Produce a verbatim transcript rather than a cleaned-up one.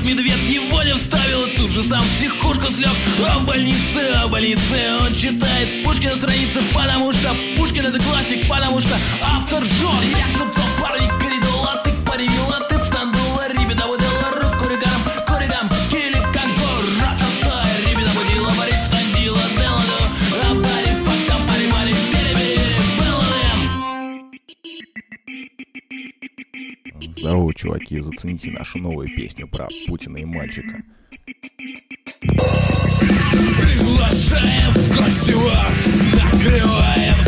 медведь его не вставил, и тут же сам в психушку слег. А в больнице, а в больнице он читает Пушкина страницы, потому что Пушкин это классик, потому что автор жжет. Я крутой парень, коридор, ты парила, ты в стандула, ребята будила руку регором, коридам, кили как гор, ратата, ребята будила, варить стандила, делала, а пари, пока пари, пари, бери-бери, белым. Здорово, чуваки, зацените нашу новую песню про Путина и мальчика. Приглашаем в гости вас, накрываем